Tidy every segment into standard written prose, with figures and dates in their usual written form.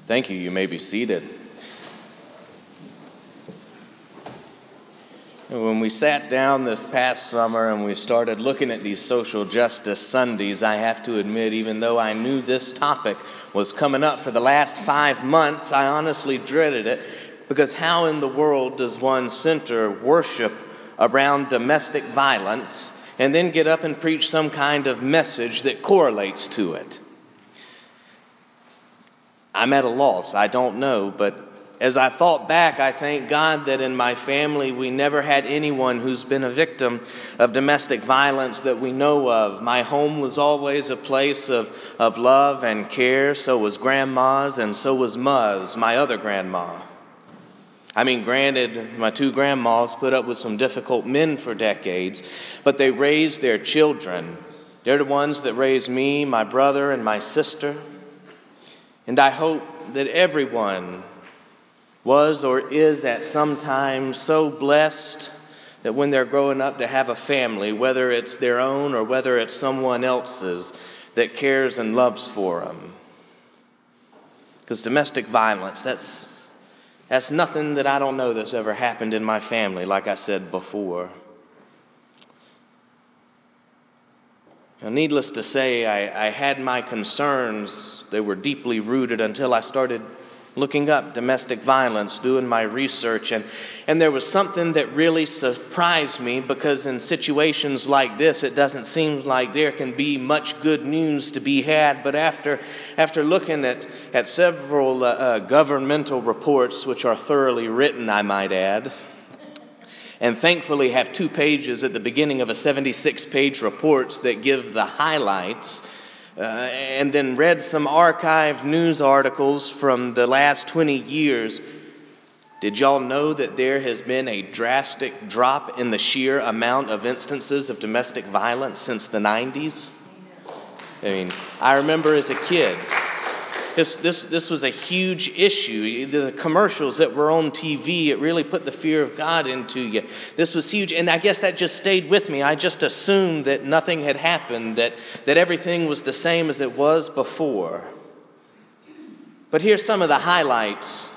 Thank you. You may be seated. When we sat down this past summer and we started looking at these social justice Sundays, I have to admit, even though I knew this topic was coming up for the last 5 months, I honestly dreaded it, because how in the world does one center worship around domestic violence and then get up and preach some kind of message that correlates to it? I'm at a loss. I don't know, but as I thought back, I thank God that in my family we never had anyone who's been a victim of domestic violence that we know of. My home was always a place of love and care. So was Grandma's, and so was Ma's, my other grandma. I mean, granted, my 2 grandmas put up with some difficult men for decades, but they raised their children. They're the ones that raised me, my brother, and my sister. And I hope that everyone was or is at some time so blessed that when they're growing up to have a family, whether it's their own or whether it's someone else's, that cares and loves for them. Because domestic violence, that's nothing that I don't know that's ever happened in my family, like I said before. Now, needless to say, I had my concerns. They were deeply rooted until I started looking up domestic violence, doing my research, and there was something that really surprised me, because in situations like this, it doesn't seem like there can be much good news to be had. But after looking at several governmental reports, which are thoroughly written, I might add, and thankfully have 2 pages at the beginning of a 76-page report that give the highlights, and then read some archived news articles from the last 20 years, did y'all know that there has been a drastic drop in the sheer amount of instances of domestic violence since the 90s? I mean, I remember as a kid, this was a huge issue. The commercials that were on TV, it really put the fear of God into you. This was huge, and I guess that just stayed with me. I just assumed that nothing had happened, that everything was the same as it was before. But here's some of the highlights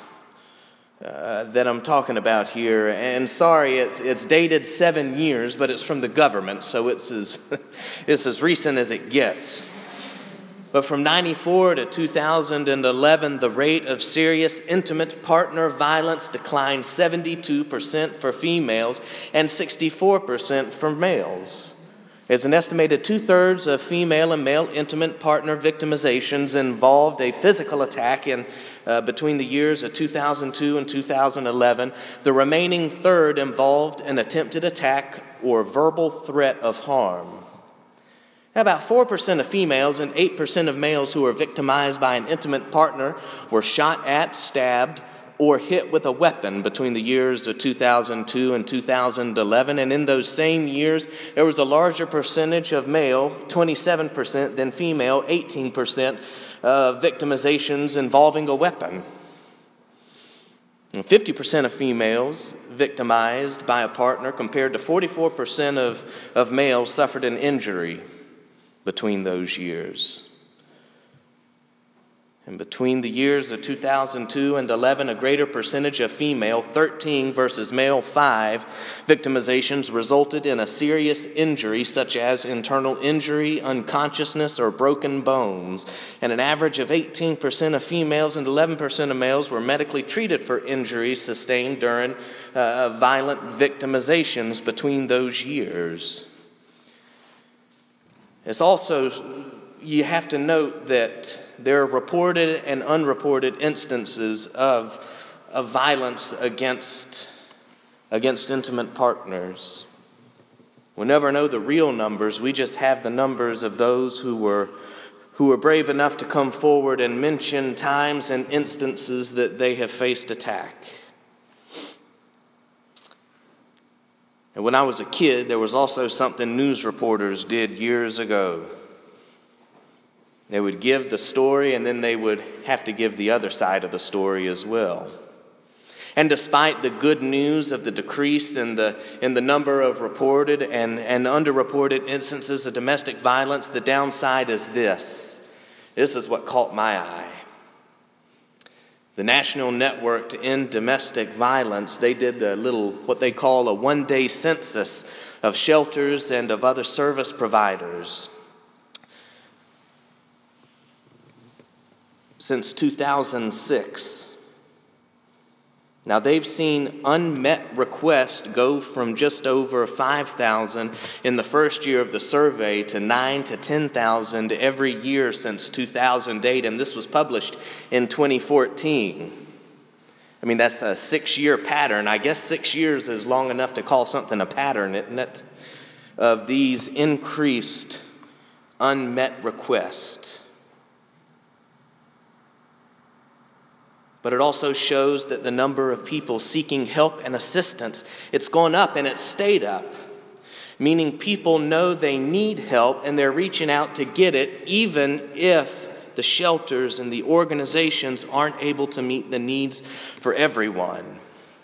that I'm talking about here. And sorry, it's dated 7 years, but it's from the government, so it's as recent as it gets. But from 1994 to 2011, the rate of serious intimate partner violence declined 72% for females and 64% for males. It's an estimated 2/3 of female and male intimate partner victimizations involved a physical attack in between the years of 2002 and 2011. The remaining third involved an attempted attack or verbal threat of harm. About 4% of females and 8% of males who were victimized by an intimate partner were shot at, stabbed, or hit with a weapon between the years of 2002 and 2011. And in those same years, there was a larger percentage of male, 27%, than female, 18%, victimizations involving a weapon. And 50% of females victimized by a partner compared to 44% of males suffered an injury between those years. And between the years of 2002 and 11, a greater percentage of female, 13 versus male, 5, victimizations resulted in a serious injury such as internal injury, unconsciousness, or broken bones. And an average of 18% of females and 11% of males were medically treated for injuries sustained during violent victimizations between those years. It's also, you have to note that there are reported and unreported instances of violence against intimate partners. We'll never know the real numbers. We just have the numbers of those who were brave enough to come forward and mention times and instances that they have faced attack. And when I was a kid, there was also something news reporters did years ago. They would give the story, and then they would have to give the other side of the story as well. And despite the good news of the decrease in the number of reported and underreported instances of domestic violence, the downside is this. This is what caught my eye. The National Network to End Domestic Violence, they did what they call a one-day census of shelters and of other service providers. Since 2006. Now, they've seen unmet requests go from just over 5,000 in the first year of the survey to 9,000 to 10,000 every year since 2008, and this was published in 2014. I mean, that's a 6-year pattern. I guess 6 years is long enough to call something a pattern, isn't it? Of these increased unmet requests. But it also shows that the number of people seeking help and assistance, it's gone up and it's stayed up. Meaning people know they need help and they're reaching out to get it, even if the shelters and the organizations aren't able to meet the needs for everyone.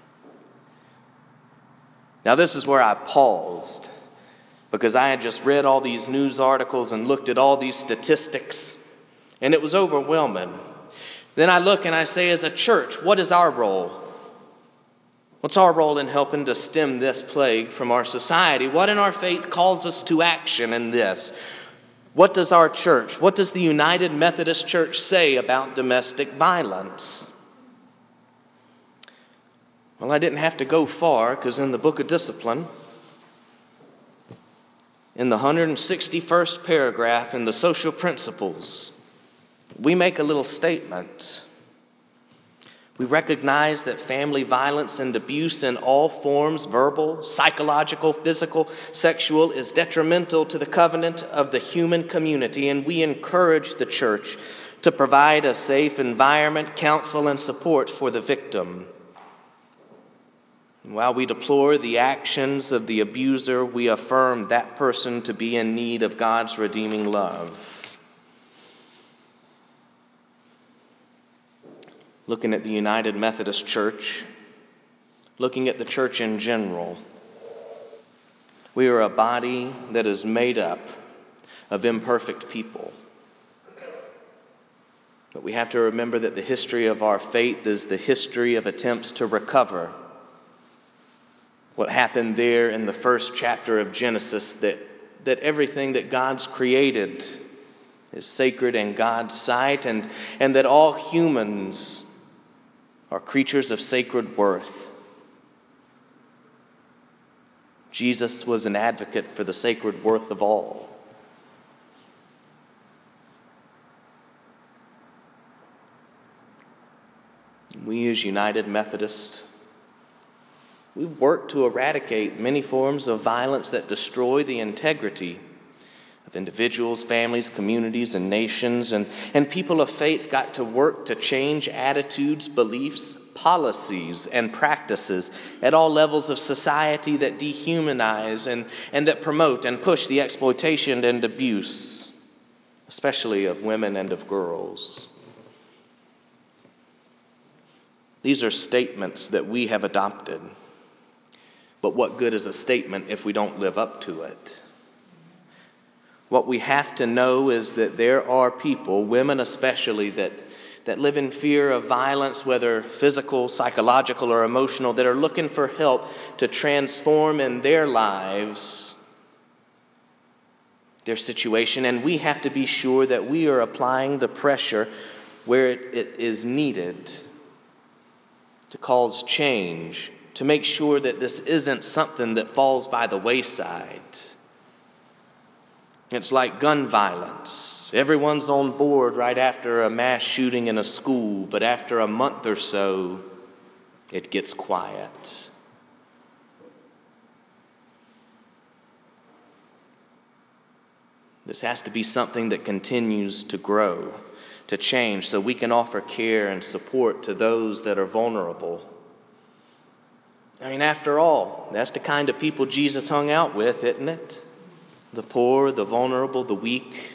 Now, this is where I paused, because I had just read all these news articles and looked at all these statistics, and it was overwhelming. Then I look and I say, as a church, what is our role? What's our role in helping to stem this plague from our society? What in our faith calls us to action in this? What does our church, what does the United Methodist Church say about domestic violence? Well, I didn't have to go far, because in the Book of Discipline, in the 161st paragraph in the Social Principles, we make a little statement. We recognize that family violence and abuse in all forms, verbal, psychological, physical, sexual, is detrimental to the covenant of the human community, and we encourage the church to provide a safe environment, counsel, and support for the victim. And while we deplore the actions of the abuser, we affirm that person to be in need of God's redeeming love. Looking at the United Methodist Church, looking at the church in general, we are a body that is made up of imperfect people. But we have to remember that the history of our faith is the history of attempts to recover what happened there in the first chapter of Genesis, that everything that God's created is sacred in God's sight, and that all humans are creatures of sacred worth. Jesus was an advocate for the sacred worth of all. We as United Methodists, we work to eradicate many forms of violence that destroy the integrity of individuals, families, communities, and nations. And people of faith got to work to change attitudes, beliefs, policies, and practices at all levels of society that dehumanize and that promote and push the exploitation and abuse, especially of women and of girls. These are statements that we have adopted. But what good is a statement if we don't live up to it? What we have to know is that there are people, women especially, that live in fear of violence, whether physical, psychological, or emotional, that are looking for help to transform in their lives their situation. And we have to be sure that we are applying the pressure where it is needed to cause change, to make sure that this isn't something that falls by the wayside. It's like gun violence. Everyone's on board right after a mass shooting in a school, but after a month or so, it gets quiet. This has to be something that continues to grow, to change, so we can offer care and support to those that are vulnerable. I mean, after all, that's the kind of people Jesus hung out with, isn't it? The poor, the vulnerable, the weak.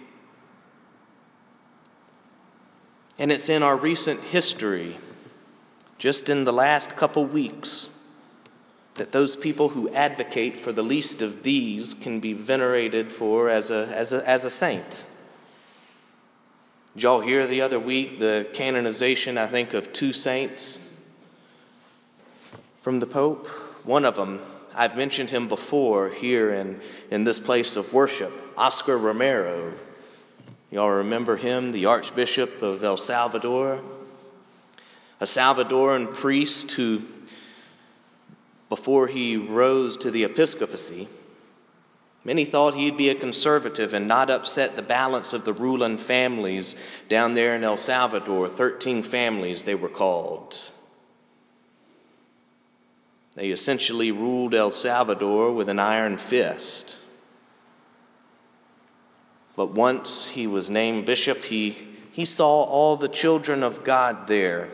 And it's in our recent history, just in the last couple weeks, that those people who advocate for the least of these can be venerated for as a saint. Did y'all hear the other week the canonization, I think, of 2 saints from the Pope? One of them, I've mentioned him before here in this place of worship, Oscar Romero. Y'all remember him, the Archbishop of El Salvador? A Salvadoran priest who, before he rose to the episcopacy, many thought he'd be a conservative and not upset the balance of the ruling families down there in El Salvador. 13 families they were called. They essentially ruled El Salvador with an iron fist. But once he was named bishop, he saw all the children of God there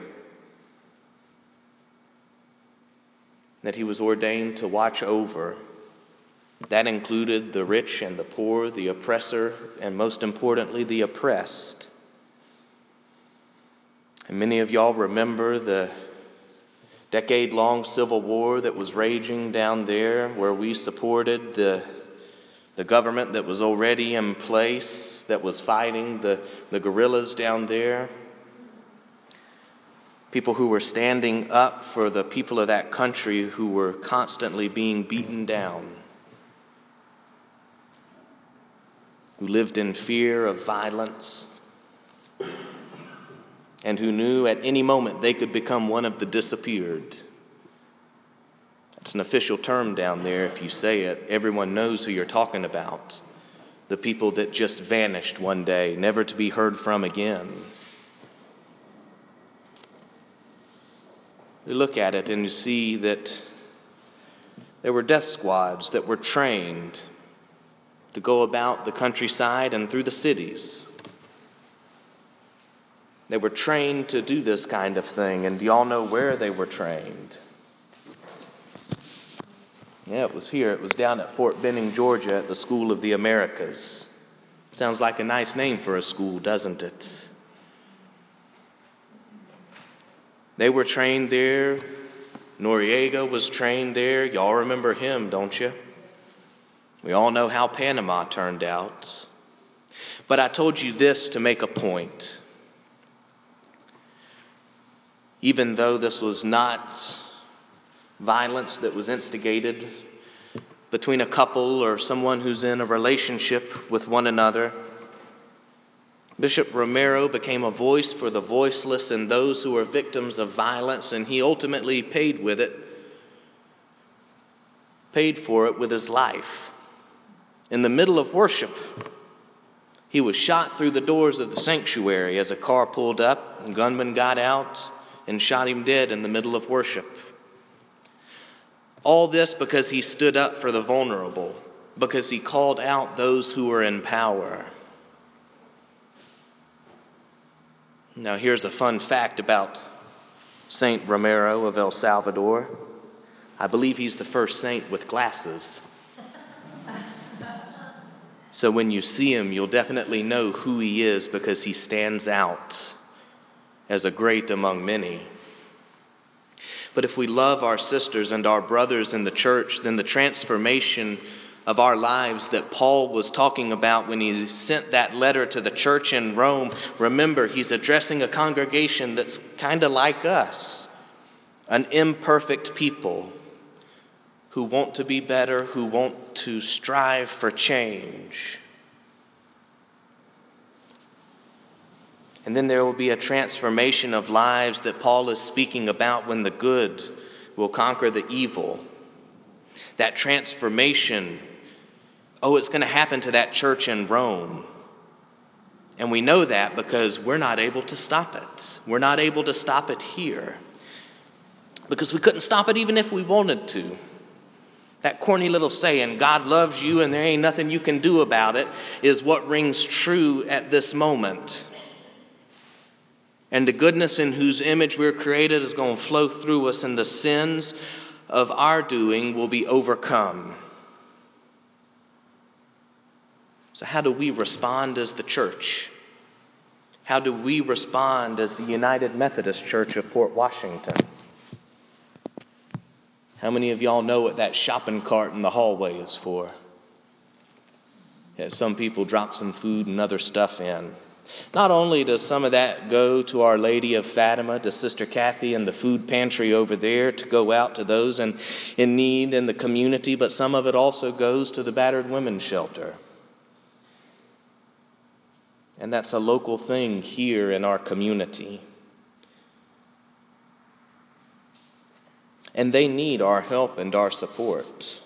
that he was ordained to watch over. That included the rich and the poor, the oppressor, and most importantly, the oppressed. And many of y'all remember the decade-long civil war that was raging down there, where we supported the government that was already in place, that was fighting the guerrillas down there. People who were standing up for the people of that country who were constantly being beaten down, who lived in fear of violence, and who knew at any moment they could become one of the disappeared. It's an official term down there. If you say it, everyone knows who you're talking about. The people that just vanished one day, never to be heard from again. You look at it and you see that there were death squads that were trained to go about the countryside and through the cities. They were trained to do this kind of thing, and do y'all know where they were trained? Yeah, it was here. It was down at Fort Benning, Georgia, at the School of the Americas. Sounds like a nice name for a school, doesn't it? They were trained there. Noriega was trained there. Y'all remember him, don't you? We all know how Panama turned out. But I told you this to make a point. Even though this was not violence that was instigated between a couple or someone who's in a relationship with one another, Bishop Romero became a voice for the voiceless and those who are victims of violence, and he ultimately paid for it with his life. In the middle of worship, he was shot through the doors of the sanctuary as a car pulled up, and gunmen got out and shot him dead in the middle of worship. All this because he stood up for the vulnerable, because he called out those who were in power. Now here's a fun fact about Saint Romero of El Salvador. I believe he's the first saint with glasses. So when you see him, you'll definitely know who he is, because he stands out as a great among many. But if we love our sisters and our brothers in the church, then the transformation of our lives that Paul was talking about when he sent that letter to the church in Rome, remember, he's addressing a congregation that's kind of like us, an imperfect people who want to be better, who want to strive for change. And then there will be a transformation of lives that Paul is speaking about when the good will conquer the evil. That transformation, it's going to happen to that church in Rome. And we know that because we're not able to stop it. We're not able to stop it here, because we couldn't stop it even if we wanted to. That corny little saying, God loves you and there ain't nothing you can do about it, is what rings true at this moment. And the goodness in whose image we're created is going to flow through us, and the sins of our doing will be overcome. So how do we respond as the church? How do we respond as the United Methodist Church of Port Washington? How many of y'all know what that shopping cart in the hallway is for? Yeah, some people drop some food and other stuff in. Not only does some of that go to Our Lady of Fatima, to Sister Kathy and the food pantry over there to go out to those in need in the community, but some of it also goes to the battered women's shelter. And that's a local thing here in our community. And they need our help and our support.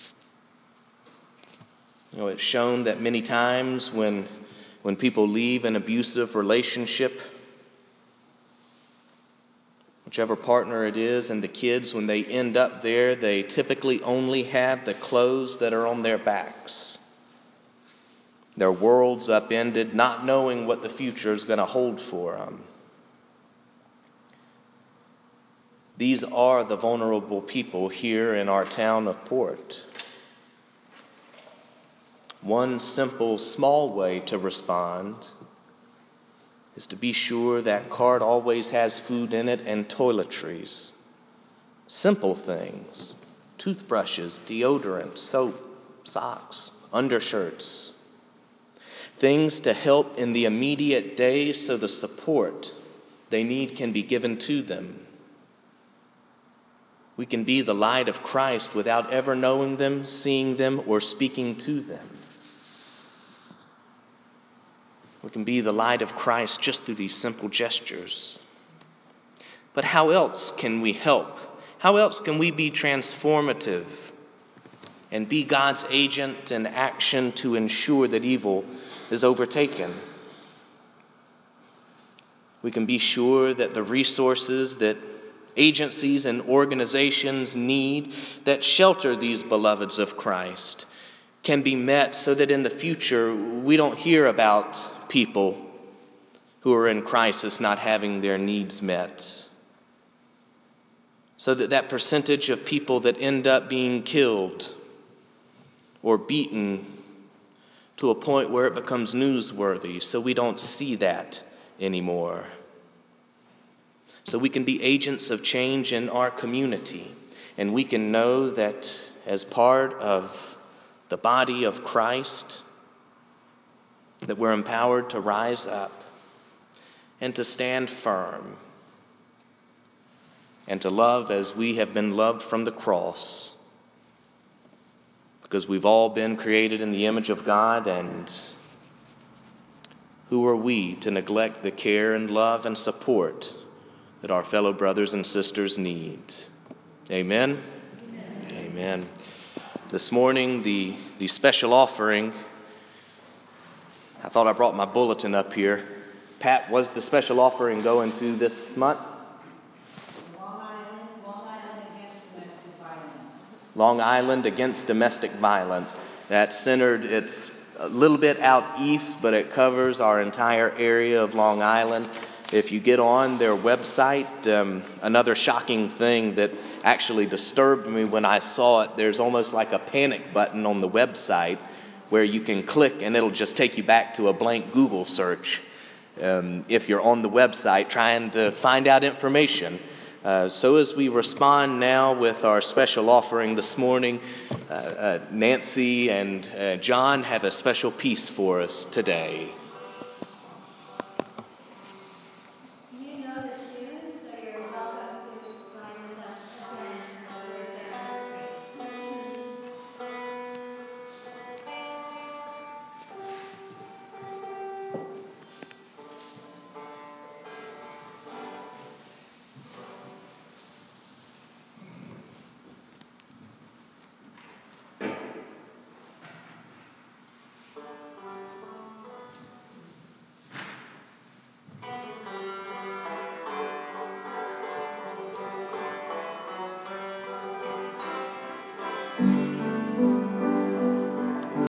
It's shown that many times when people leave an abusive relationship, whichever partner it is, and the kids, when they end up there, they typically only have the clothes that are on their backs. Their world's upended, not knowing what the future is going to hold for them. These are the vulnerable people here in our town of Port. One simple, small way to respond is to be sure that cart always has food in it and toiletries. Simple things: toothbrushes, deodorant, soap, socks, undershirts. Things to help in the immediate day so the support they need can be given to them. We can be the light of Christ without ever knowing them, seeing them, or speaking to them. We can be the light of Christ just through these simple gestures. But how else can we help? How else can we be transformative and be God's agent in action to ensure that evil is overtaken? We can be sure that the resources that agencies and organizations need that shelter these beloveds of Christ can be met so that in the future we don't hear about people who are in crisis not having their needs met. So that percentage of people that end up being killed or beaten to a point where it becomes newsworthy, so we don't see that anymore. So we can be agents of change in our community, and we can know that as part of the body of Christ, that we're empowered to rise up and to stand firm and to love as we have been loved from the cross, because we've all been created in the image of God, and who are we to neglect the care and love and support that our fellow brothers and sisters need? Amen? Amen. Amen. This morning, the special offering, I thought I brought my bulletin up here. Pat, was the special offering going to this month? Long Island against domestic violence. Long Island against domestic violence. That's centered, it's a little bit out east, but it covers our entire area of Long Island. If you get on their website, another shocking thing that actually disturbed me when I saw it, there's almost like a panic button on the website where you can click and it'll just take you back to a blank Google search if you're on the website trying to find out information. So as we respond now with our special offering this morning, Nancy and John have a special piece for us today.